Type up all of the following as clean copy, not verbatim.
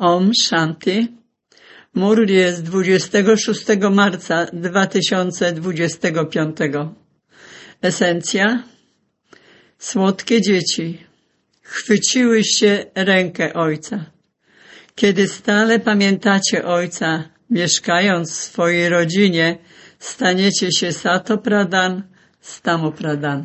Om Shanti. Murli jest 26 marca 2025. Esencja. Słodkie dzieci, chwyciłyście rękę Ojca. Kiedy stale pamiętacie Ojca, mieszkając w swojej rodzinie, staniecie się Sato Pradhan, Stamo Pradhan.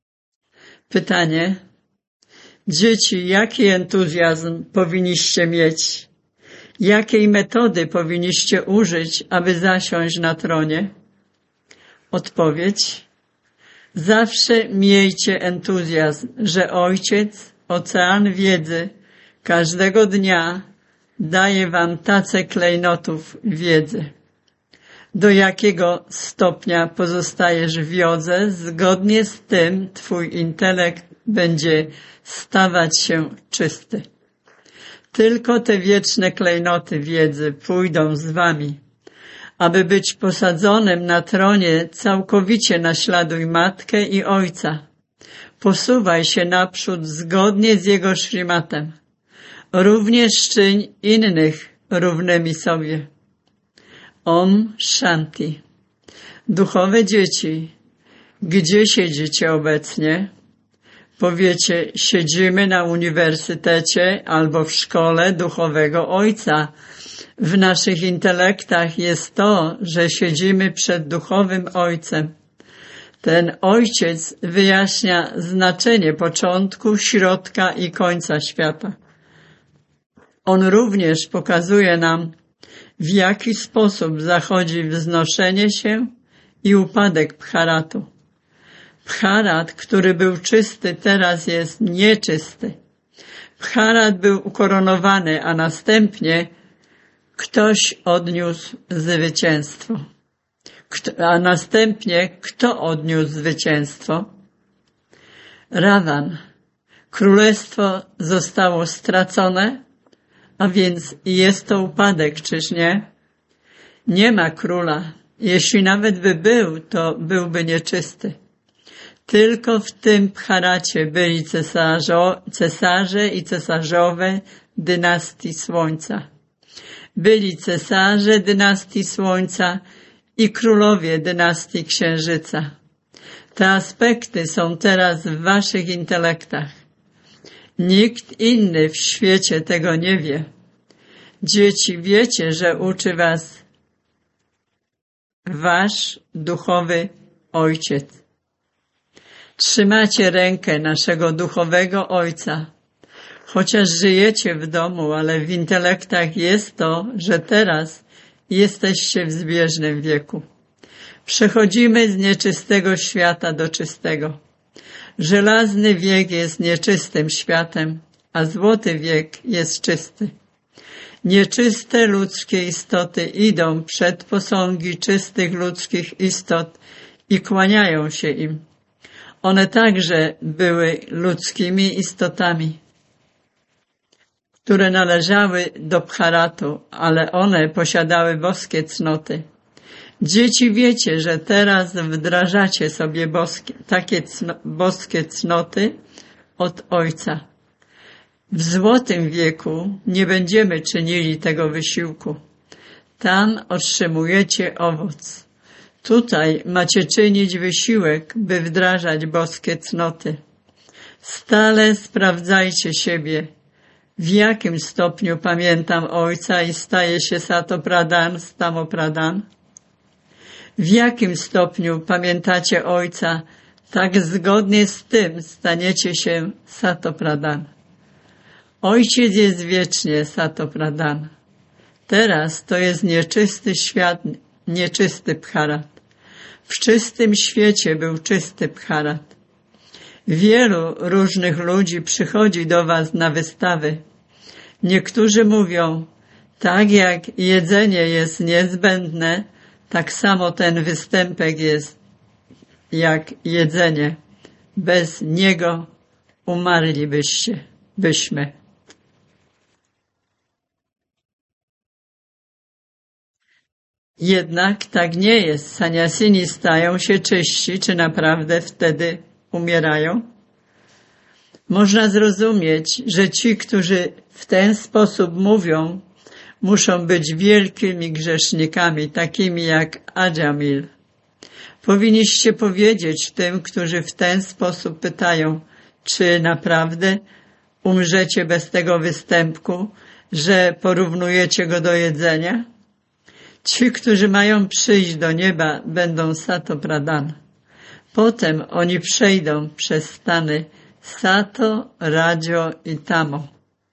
Pytanie. Dzieci, jaki entuzjazm powinniście mieć? Jakiej metody powinniście użyć, aby zasiąść na tronie? Odpowiedź. Zawsze miejcie entuzjazm, że Ojciec, ocean wiedzy, każdego dnia daje wam tacę klejnotów wiedzy. Do jakiego stopnia pozostajesz w jodze, zgodnie z tym twój intelekt będzie stawać się czysty. Tylko te wieczne klejnoty wiedzy pójdą z wami. Aby być posadzonym na tronie, całkowicie naśladuj matkę i ojca. Posuwaj się naprzód zgodnie z jego szrimatem. Również czyń innych równymi sobie. Om Shanti. Duchowe dzieci, gdzie siedzicie obecnie? Powiecie, siedzimy na uniwersytecie albo w szkole duchowego Ojca. W naszych intelektach jest to, że siedzimy przed duchowym Ojcem. Ten Ojciec wyjaśnia znaczenie początku, środka i końca świata. On również pokazuje nam, w jaki sposób zachodzi wznoszenie się i upadek Bharatu. Bharat, który był czysty, teraz jest nieczysty. Bharat był ukoronowany, a następnie ktoś odniósł zwycięstwo. Kto odniósł zwycięstwo? Ravan. Królestwo zostało stracone, a więc jest to upadek, czyż nie? Nie ma króla. Jeśli nawet by był, to byłby nieczysty. Tylko w tym Bharacie byli cesarze i cesarzowe dynastii Słońca. Byli cesarze dynastii Słońca i królowie dynastii Księżyca. Te aspekty są teraz w waszych intelektach. Nikt inny w świecie tego nie wie. Dzieci, wiecie, że uczy was wasz duchowy Ojciec. Trzymacie rękę naszego duchowego Ojca. Chociaż żyjecie w domu, ale w intelektach jest to, że teraz jesteście w zbieżnym wieku. Przechodzimy z nieczystego świata do czystego. Żelazny wiek jest nieczystym światem, a złoty wiek jest czysty. Nieczyste ludzkie istoty idą przed posągi czystych ludzkich istot i kłaniają się im. One także były ludzkimi istotami, które należały do Bharatu, ale one posiadały boskie cnoty. Dzieci, wiecie, że teraz wdrażacie sobie takie boskie cnoty od Ojca. W złotym wieku nie będziemy czynili tego wysiłku. Tam otrzymujecie owoc. Tutaj macie czynić wysiłek, by wdrażać boskie cnoty. Stale sprawdzajcie siebie, w jakim stopniu pamiętam Ojca i staję się Sato Pradhan, Stamo Pradhan. W jakim stopniu pamiętacie Ojca, tak zgodnie z tym staniecie się Sato Pradhan. Ojciec jest wiecznie Sato Pradhan. Teraz to jest nieczysty świat, nieczysty Bharat. W czystym świecie był czysty Bharat. Wielu różnych ludzi przychodzi do was na wystawy. Niektórzy mówią, tak jak jedzenie jest niezbędne, tak samo ten występek jest jak jedzenie. Bez niego byśmy. Jednak tak nie jest. Saniasini stają się czyści, czy naprawdę wtedy umierają? Można zrozumieć, że ci, którzy w ten sposób mówią, muszą być wielkimi grzesznikami, takimi jak Adżamil. Powinniście powiedzieć tym, którzy w ten sposób pytają, czy naprawdę umrzecie bez tego występku, że porównujecie go do jedzenia? Ci, którzy mają przyjść do nieba, będą Sato Pradhan. Potem oni przejdą przez stany Sato, Rajo i Tamo.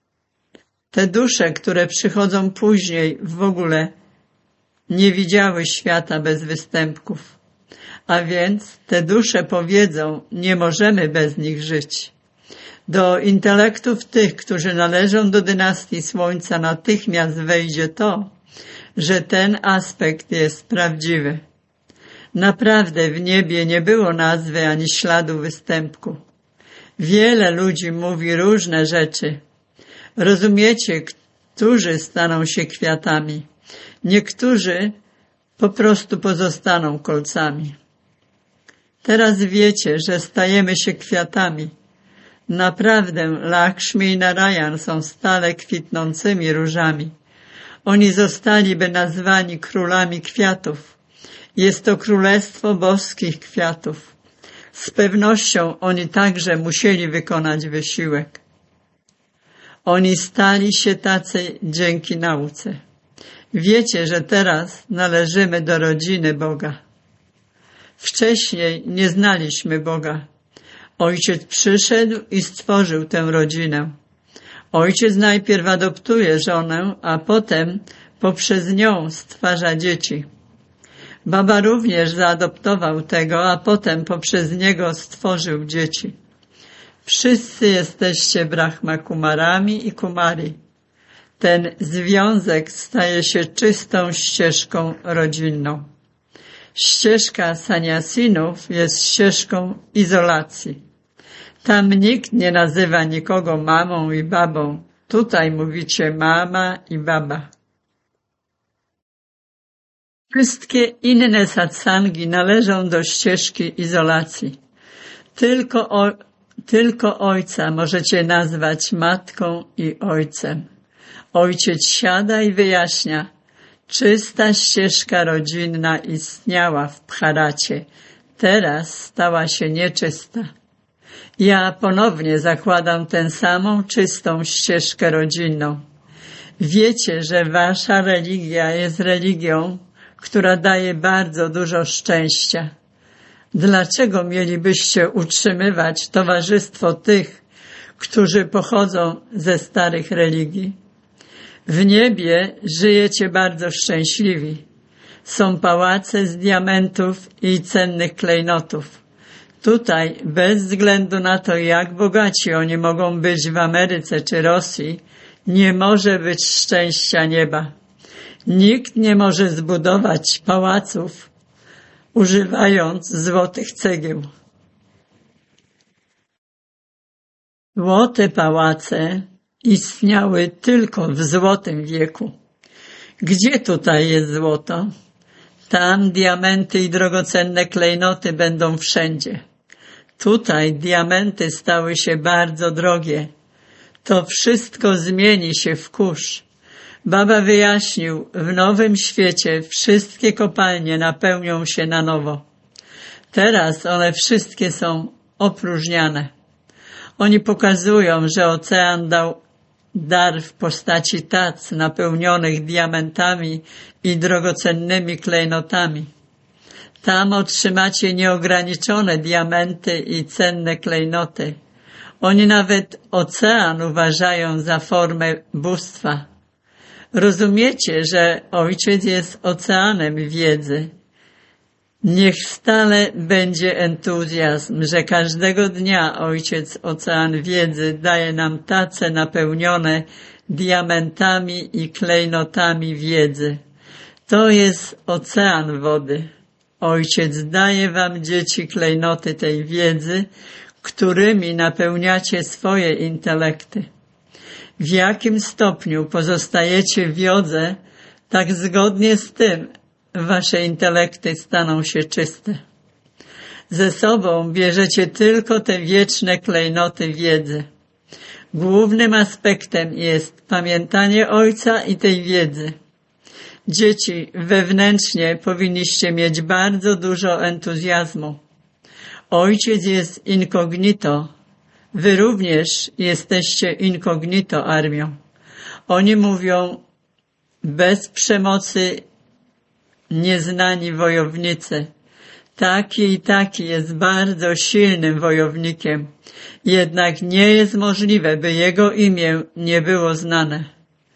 Te dusze, które przychodzą później, w ogóle nie widziały świata bez występków. A więc te dusze powiedzą, nie możemy bez nich żyć. Do intelektów tych, którzy należą do dynastii Słońca, natychmiast wejdzie to, że ten aspekt jest prawdziwy. Naprawdę w niebie nie było nazwy ani śladu występku. Wiele ludzi mówi różne rzeczy. Rozumiecie, którzy staną się kwiatami. Niektórzy po prostu pozostaną kolcami. Teraz wiecie, że stajemy się kwiatami. Naprawdę Lakshmi i Narayan są stale kwitnącymi różami. Oni zostaliby nazwani królami kwiatów. Jest to królestwo boskich kwiatów. Z pewnością oni także musieli wykonać wysiłek. Oni stali się tacy dzięki nauce. Wiecie, że teraz należymy do rodziny Boga. Wcześniej nie znaliśmy Boga. Ojciec przyszedł i stworzył tę rodzinę. Ojciec najpierw adoptuje żonę, a potem poprzez nią stwarza dzieci. Baba również zaadoptował tego, a potem poprzez niego stworzył dzieci. Wszyscy jesteście Brahma Kumarami i Kumari. Ten związek staje się czystą ścieżką rodzinną. Ścieżka saniasinów jest ścieżką izolacji. Tam nikt nie nazywa nikogo mamą i babą. Tutaj mówicie mama i baba. Wszystkie inne satsangi należą do ścieżki izolacji. Tylko ojca możecie nazwać matką i ojcem. Ojciec siada i wyjaśnia. Czysta ścieżka rodzinna istniała w Bharacie. Teraz stała się nieczysta. Ja ponownie zakładam tę samą czystą ścieżkę rodzinną. Wiecie, że wasza religia jest religią, która daje bardzo dużo szczęścia. Dlaczego mielibyście utrzymywać towarzystwo tych, którzy pochodzą ze starych religii? W niebie żyjecie bardzo szczęśliwi. Są pałace z diamentów i cennych klejnotów. Tutaj, bez względu na to, jak bogaci oni mogą być w Ameryce czy Rosji, nie może być szczęścia nieba. Nikt nie może zbudować pałaców, używając złotych cegieł. Złote pałace istniały tylko w złotym wieku. Gdzie tutaj jest złoto? Tam diamenty i drogocenne klejnoty będą wszędzie. Tutaj diamenty stały się bardzo drogie. To wszystko zmieni się w kurz. Baba wyjaśnił, w nowym świecie wszystkie kopalnie napełnią się na nowo. Teraz one wszystkie są opróżniane. Oni pokazują, że ocean dał dar w postaci tac napełnionych diamentami i drogocennymi klejnotami. Tam otrzymacie nieograniczone diamenty i cenne klejnoty. Oni nawet ocean uważają za formę bóstwa. Rozumiecie, że Ojciec jest oceanem wiedzy. Niech stale będzie entuzjazm, że każdego dnia Ojciec Ocean Wiedzy daje nam tace napełnione diamentami i klejnotami wiedzy. To jest ocean wody. Ojciec daje wam, dzieci, klejnoty tej wiedzy, którymi napełniacie swoje intelekty. W jakim stopniu pozostajecie w jodze, tak zgodnie z tym wasze intelekty staną się czyste. Ze sobą bierzecie tylko te wieczne klejnoty wiedzy. Głównym aspektem jest pamiętanie Ojca i tej wiedzy. Dzieci, wewnętrznie powinniście mieć bardzo dużo entuzjazmu. Ojciec jest incognito. Wy również jesteście incognito armią. Oni mówią, bez przemocy nieznani wojownicy. Taki i taki jest bardzo silnym wojownikiem. Jednak nie jest możliwe, by jego imię nie było znane.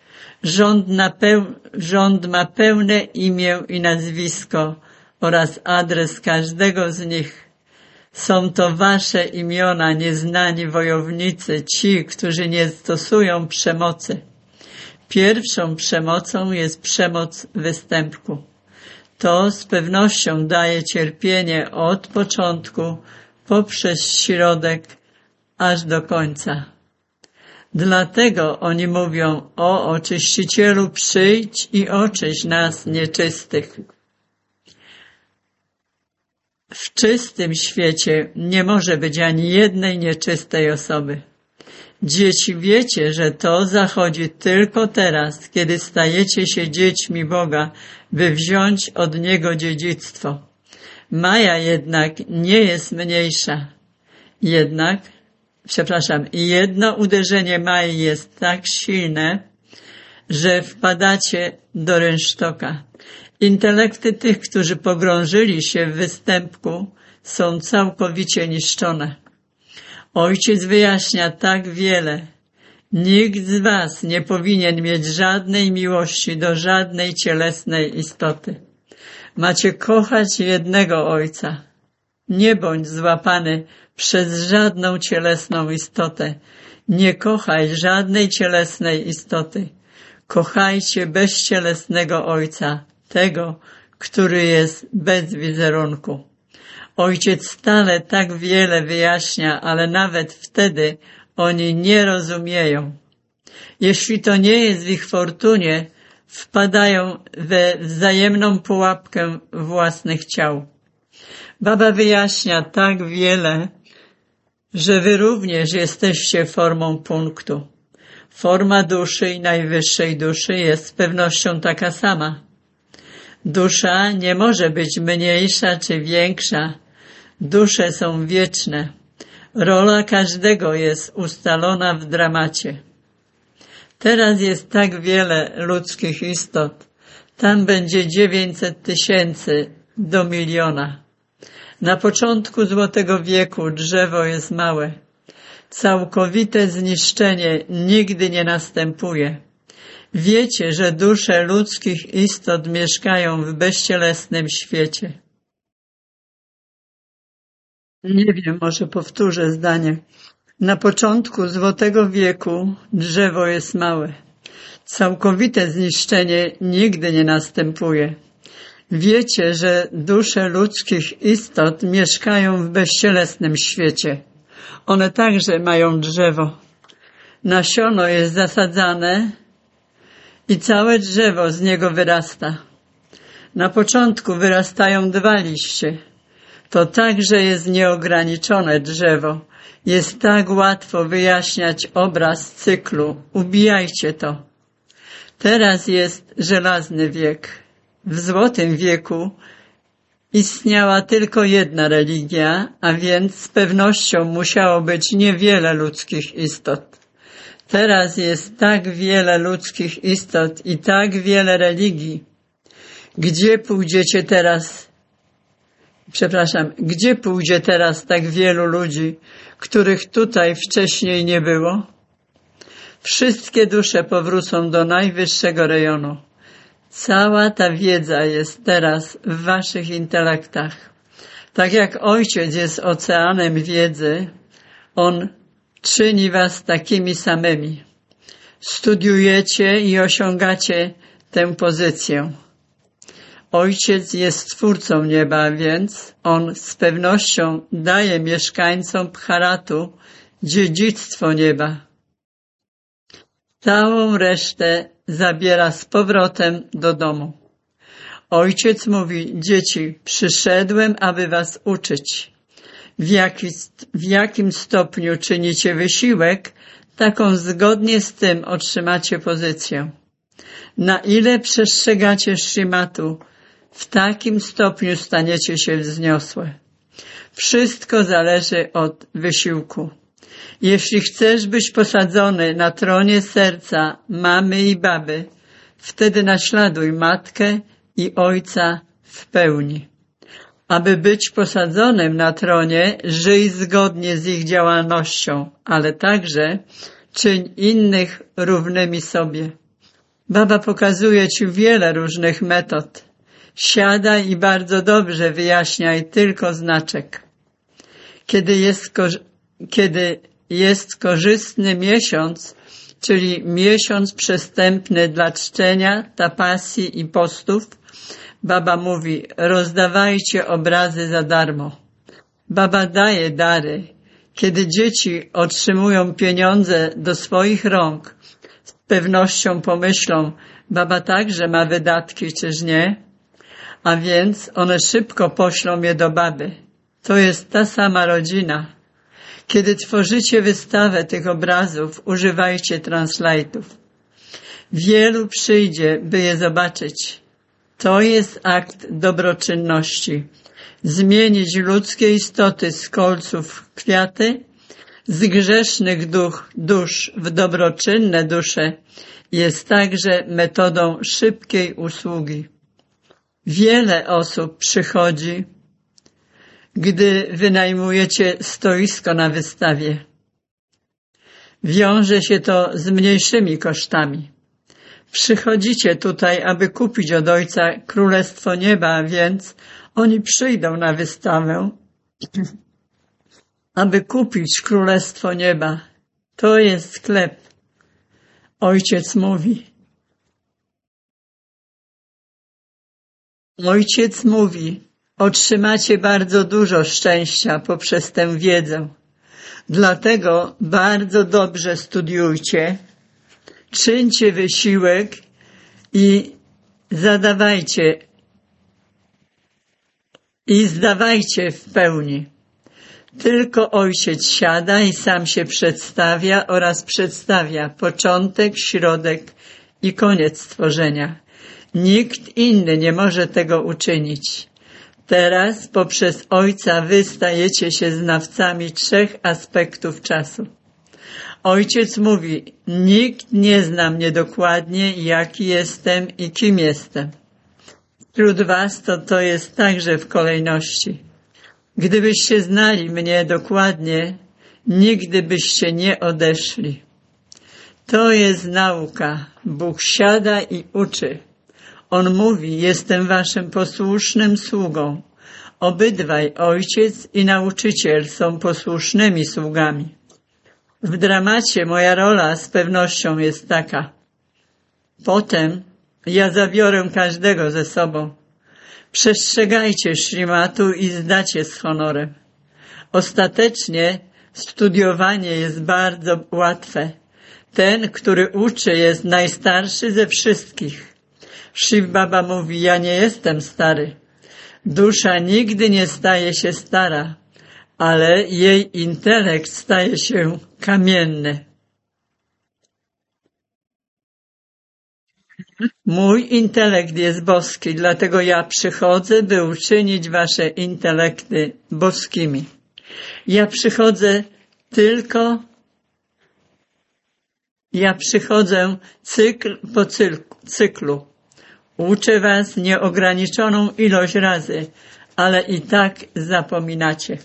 Rząd ma pełne imię i nazwisko oraz adres każdego z nich. Są to wasze imiona, nieznani wojownicy, ci, którzy nie stosują przemocy. Pierwszą przemocą jest przemoc występku. To z pewnością daje cierpienie od początku poprzez środek aż do końca. Dlatego oni mówią, o oczyścicielu, przyjdź i oczyść nas nieczystych. W czystym świecie nie może być ani jednej nieczystej osoby. Dzieci, wiecie, że to zachodzi tylko teraz, kiedy stajecie się dziećmi Boga, by wziąć od Niego dziedzictwo. Maja jednak nie jest mniejsza. Jedno uderzenie Mai jest tak silne, że wpadacie do rynsztoka. Intelekty tych, którzy pogrążyli się w występku, są całkowicie niszczone. Ojciec wyjaśnia tak wiele. Nikt z was nie powinien mieć żadnej miłości do żadnej cielesnej istoty. Macie kochać jednego Ojca. Nie bądź złapany przez żadną cielesną istotę. Nie kochaj żadnej cielesnej istoty. Kochajcie bezcielesnego Ojca, tego, który jest bez wizerunku. Ojciec stale tak wiele wyjaśnia, ale nawet wtedy oni nie rozumieją. Jeśli to nie jest w ich fortunie, wpadają we wzajemną pułapkę własnych ciał. Baba wyjaśnia tak wiele, że wy również jesteście formą punktu. Forma duszy i najwyższej duszy jest z pewnością taka sama. Dusza nie może być mniejsza czy większa. Dusze są wieczne. Rola każdego jest ustalona w dramacie. Teraz jest tak wiele ludzkich istot. Tam będzie 900 000 do 1 miliona. Na początku Złotego Wieku drzewo jest małe. Całkowite zniszczenie nigdy nie następuje. Wiecie, że dusze ludzkich istot mieszkają w bezcielesnym świecie. Nie wiem, może powtórzę zdanie. Na początku Złotego Wieku drzewo jest małe. Całkowite zniszczenie nigdy nie następuje. Wiecie, że dusze ludzkich istot mieszkają w bezcielesnym świecie. One także mają drzewo. Nasiono jest zasadzane i całe drzewo z niego wyrasta. Na początku wyrastają 2 liście. To także jest nieograniczone drzewo. Jest tak łatwo wyjaśniać obraz cyklu. Ubijajcie to. Teraz jest żelazny wiek. W Złotym Wieku istniała tylko jedna religia, a więc z pewnością musiało być niewiele ludzkich istot. Teraz jest tak wiele ludzkich istot i tak wiele religii. Gdzie pójdzie teraz tak wielu ludzi, których tutaj wcześniej nie było? Wszystkie dusze powrócą do najwyższego rejonu. Cała ta wiedza jest teraz w waszych intelektach. Tak jak Ojciec jest oceanem wiedzy, On czyni was takimi samymi. Studiujecie i osiągacie tę pozycję. Ojciec jest Stwórcą nieba, więc On z pewnością daje mieszkańcom Bharatu dziedzictwo nieba. Całą resztę zabiera z powrotem do domu. Ojciec mówi, dzieci, przyszedłem, aby was uczyć. w jakim stopniu czynicie wysiłek, taką zgodnie z tym otrzymacie pozycję. Na ile przestrzegacie szrimatu, w takim stopniu staniecie się wzniosłe. Wszystko zależy od wysiłku. Jeśli chcesz być posadzony na tronie serca mamy i baby, wtedy naśladuj matkę i ojca w pełni. Aby być posadzonym na tronie, żyj zgodnie z ich działalnością, ale także czyń innych równymi sobie. Baba pokazuje ci wiele różnych metod. Siadaj i bardzo dobrze wyjaśniaj tylko znaczek. Kiedy jest korzystny miesiąc, czyli miesiąc przestępny dla czczenia, tapasji i postów, Baba mówi, rozdawajcie obrazy za darmo. Baba daje dary. Kiedy dzieci otrzymują pieniądze do swoich rąk, z pewnością pomyślą, Baba także ma wydatki, czyż nie? A więc one szybko poślą je do baby. To jest ta sama rodzina. Kiedy tworzycie wystawę tych obrazów, używajcie translate'ów. Wielu przyjdzie, by je zobaczyć. To jest akt dobroczynności. Zmienić ludzkie istoty z kolców w kwiaty, z grzesznych dusz w dobroczynne dusze jest także metodą szybkiej usługi. Wiele osób przychodzi, gdy wynajmujecie stoisko na wystawie. Wiąże się to z mniejszymi kosztami. Przychodzicie tutaj, aby kupić od Ojca Królestwo Nieba, a więc oni przyjdą na wystawę, aby kupić Królestwo Nieba. To jest sklep. Ojciec mówi, otrzymacie bardzo dużo szczęścia poprzez tę wiedzę. Dlatego bardzo dobrze studiujcie, czyńcie wysiłek i zdawajcie w pełni. Tylko Ojciec siada i sam się przedstawia oraz przedstawia początek, środek i koniec stworzenia. Nikt inny nie może tego uczynić. Teraz poprzez Ojca wy stajecie się znawcami 3 aspektów czasu. Ojciec mówi, nikt nie zna mnie dokładnie, jaki jestem i kim jestem. Wśród was to jest także w kolejności. Gdybyście znali mnie dokładnie, nigdy byście nie odeszli. To jest nauka. Bóg siada i uczy. On mówi, jestem waszym posłusznym sługą. Obydwaj Ojciec i Nauczyciel są posłusznymi sługami. W dramacie moja rola z pewnością jest taka. Potem ja zabiorę każdego ze sobą. Przestrzegajcie szrimatu i zdacie z honorem. Ostatecznie studiowanie jest bardzo łatwe. Ten, który uczy, jest najstarszy ze wszystkich. Shiv Baba mówi, ja nie jestem stary. Dusza nigdy nie staje się stara, ale jej intelekt staje się kamienny. Mój intelekt jest boski, dlatego ja przychodzę, by uczynić wasze intelekty boskimi. Ja przychodzę cykl po cyklu. Uczę was nieograniczoną ilość razy, ale i tak zapominacie.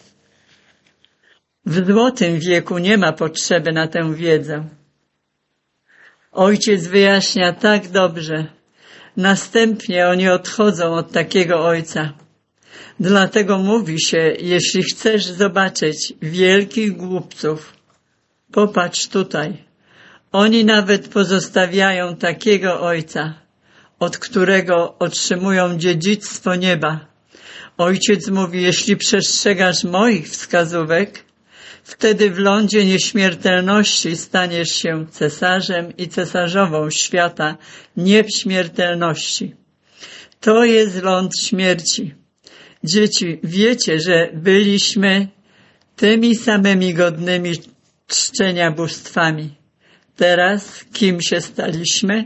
W złotym wieku nie ma potrzeby na tę wiedzę. Ojciec wyjaśnia tak dobrze. Następnie oni odchodzą od takiego ojca. Dlatego mówi się, jeśli chcesz zobaczyć wielkich głupców, popatrz tutaj. Oni nawet pozostawiają takiego ojca, od którego otrzymują dziedzictwo nieba. Ojciec mówi, jeśli przestrzegasz moich wskazówek, wtedy w lądzie nieśmiertelności staniesz się cesarzem i cesarzową świata nieśmiertelności. To jest ląd śmierci. Dzieci, wiecie, że byliśmy tymi samymi godnymi czczenia bóstwami. Teraz kim się staliśmy?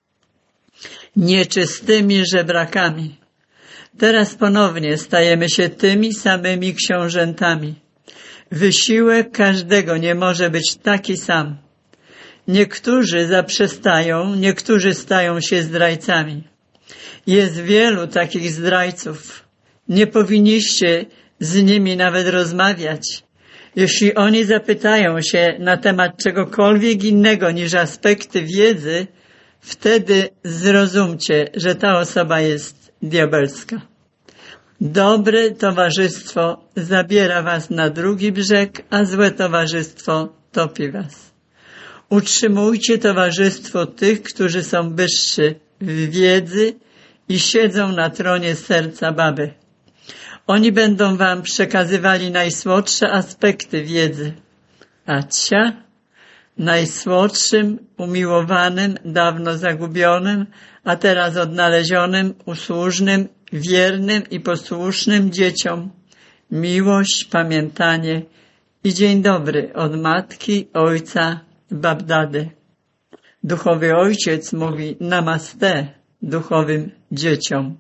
Nieczystymi żebrakami. Teraz ponownie stajemy się tymi samymi książętami. Wysiłek każdego nie może być taki sam. Niektórzy zaprzestają, niektórzy stają się zdrajcami. Jest wielu takich zdrajców. Nie powinniście z nimi nawet rozmawiać. Jeśli oni zapytają się na temat czegokolwiek innego niż aspekty wiedzy, wtedy zrozumcie, że ta osoba jest diabelska. Dobre towarzystwo zabiera was na drugi brzeg, a złe towarzystwo topi was. Utrzymujcie towarzystwo tych, którzy są wyższy w wiedzy i siedzą na tronie serca Baby. Oni będą wam przekazywali najsłodsze aspekty wiedzy, a najsłodszym, umiłowanym, dawno zagubionym, a teraz odnalezionym, usłużnym, wiernym i posłusznym dzieciom miłość, pamiętanie i dzień dobry od matki, ojca, Babdady. Duchowy ojciec mówi namaste duchowym dzieciom.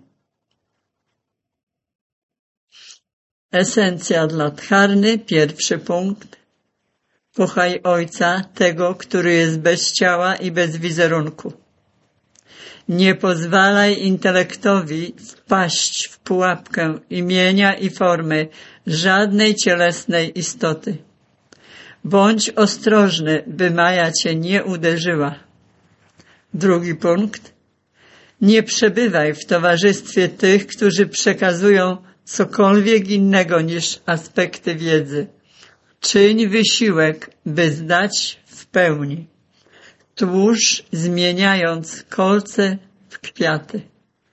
Esencja dla Dharny, pierwszy punkt. Kochaj ojca, tego, który jest bez ciała i bez wizerunku. Nie pozwalaj intelektowi wpaść w pułapkę imienia i formy żadnej cielesnej istoty. Bądź ostrożny, by Maja cię nie uderzyła. Drugi punkt. Nie przebywaj w towarzystwie tych, którzy przekazują cokolwiek innego niż aspekty wiedzy. Czyń wysiłek, by zdać w pełni. Tłóż, zmieniając kolce w kwiaty.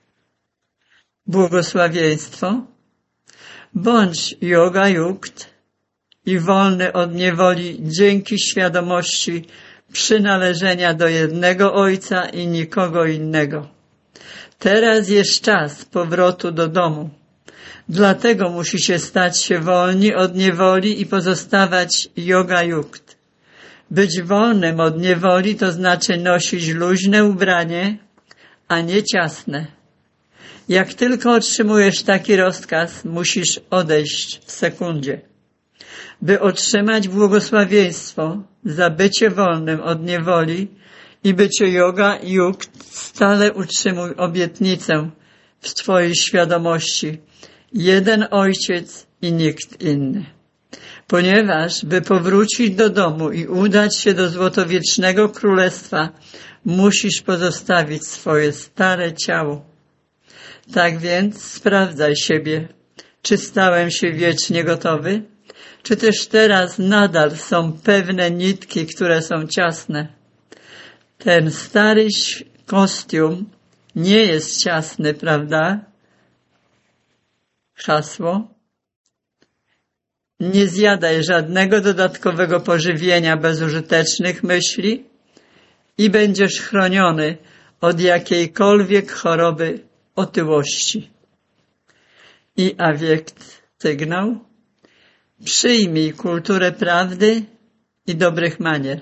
Błogosławieństwo. Bądź yoga jukt i wolny od niewoli dzięki świadomości przynależenia do jednego Ojca i nikogo innego. Teraz jest czas powrotu do domu. Dlatego musicie stać się wolni od niewoli i pozostawać yoga jukt. Być wolnym od niewoli to znaczy nosić luźne ubranie, a nie ciasne. Jak tylko otrzymujesz taki rozkaz, musisz odejść w sekundzie. By otrzymać błogosławieństwo za bycie wolnym od niewoli i bycie yoga jukt, stale utrzymuj obietnicę w twojej świadomości. Jeden Ojciec i nikt inny. Ponieważ, by powrócić do domu i udać się do złotowiecznego królestwa, musisz pozostawić swoje stare ciało. Tak więc sprawdzaj siebie, czy stałem się wiecznie gotowy, czy też teraz nadal są pewne nitki, które są ciasne. Ten stary kostium nie jest ciasny, prawda? Hasło. Nie zjadaj żadnego dodatkowego pożywienia bezużytecznych myśli i będziesz chroniony od jakiejkolwiek choroby otyłości. I awiekt sygnał. Przyjmij kulturę prawdy i dobrych manier.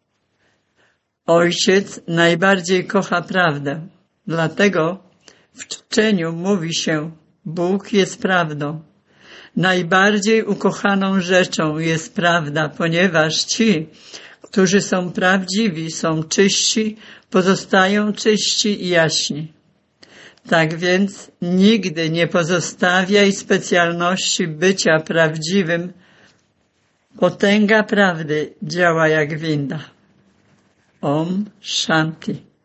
Ojciec najbardziej kocha prawdę, dlatego w czczeniu mówi się: Bóg jest prawdą. Najbardziej ukochaną rzeczą jest prawda, ponieważ ci, którzy są prawdziwi, są czyści, pozostają czyści i jaśni. Tak więc nigdy nie pozostawiaj specjalności bycia prawdziwym. Potęga prawdy działa jak winda. Om Shanti.